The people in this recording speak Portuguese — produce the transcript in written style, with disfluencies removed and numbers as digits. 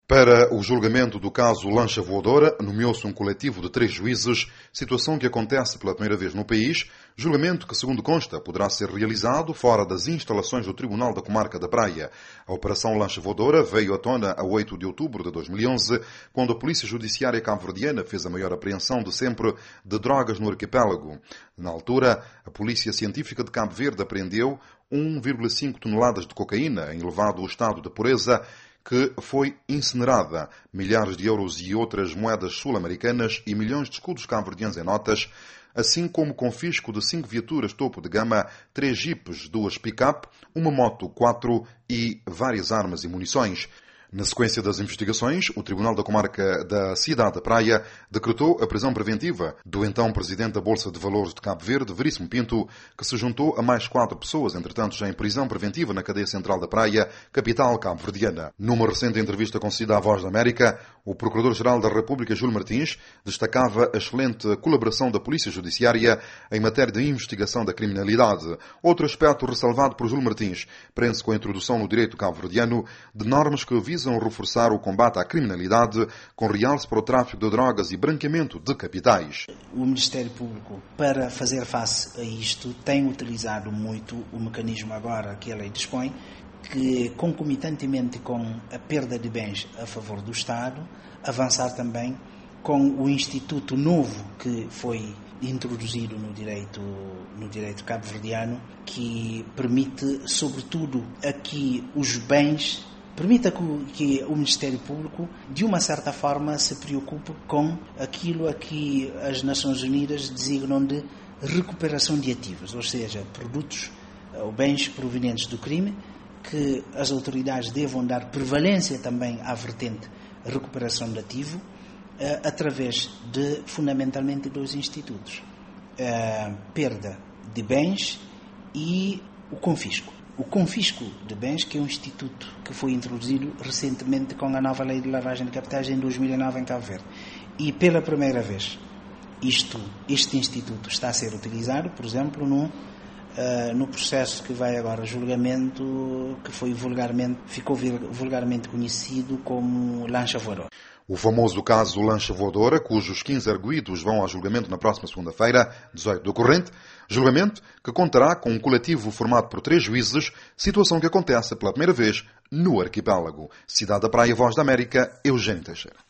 Para o julgamento do caso Lancha Voadora, nomeou-se um coletivo de 3 juízes, situação que acontece pela primeira vez no país, julgamento que, segundo consta, poderá ser realizado fora das instalações do Tribunal da Comarca da Praia. A Operação Lancha Voadora veio à tona a 8 de outubro de 2011, quando a Polícia Judiciária cabo-verdiana fez a maior apreensão de sempre de drogas no arquipélago. Na altura, a Polícia Científica de Cabo Verde apreendeu 1,5 toneladas de cocaína em elevado estado de pureza, que foi incinerada, milhares de euros e outras moedas sul-americanas e milhões de escudos cabo-verdianos em notas, assim como confisco de 5 viaturas topo de gama, 3 jipes, 2 pick-up, uma moto 4 e várias armas e munições. Na sequência das investigações, o Tribunal da Comarca da Cidade da Praia decretou a prisão preventiva do então Presidente da Bolsa de Valores de Cabo Verde, Veríssimo Pinto, que se juntou a mais 4 pessoas, entretanto já em prisão preventiva na cadeia central da Praia, capital cabo-verdiana. Numa recente entrevista concedida à Voz da América, o Procurador-Geral da República, Júlio Martins, destacava a excelente colaboração da Polícia Judiciária em matéria de investigação da criminalidade. Outro aspecto ressalvado por Júlio Martins prende-se com a introdução no direito cabo-verdiano de normas que visam reforçar o combate à criminalidade, com realce para o tráfico de drogas e branqueamento de capitais. O Ministério Público, para fazer face a isto, tem utilizado muito o mecanismo agora que a lei dispõe, que concomitantemente com a perda de bens a favor do Estado, avançar também com o instituto novo que foi introduzido no direito cabo-verdiano, que permite, sobretudo, aqui os bens. Permita que o Ministério Público, de uma certa forma, se preocupe com aquilo a que as Nações Unidas designam de recuperação de ativos, ou seja, produtos ou bens provenientes do crime, que as autoridades devam dar prevalência também à vertente recuperação de ativo, através de, fundamentalmente, 2 institutos: a perda de bens e o confisco. O confisco de bens, que é um instituto que foi introduzido recentemente com a nova lei de lavagem de capitais em 2009 em Cabo Verde. E pela primeira vez este instituto está a ser utilizado, por exemplo, no processo que vai agora a julgamento, que ficou vulgarmente conhecido como Lancha Voadora. O famoso caso Lancha Voadora, cujos 15 arguidos vão a julgamento na próxima segunda-feira, 18 do corrente, julgamento que contará com um coletivo formado por 3 juízes, situação que acontece pela primeira vez no arquipélago. Cidade da Praia, Voz da América, Eugênio Teixeira.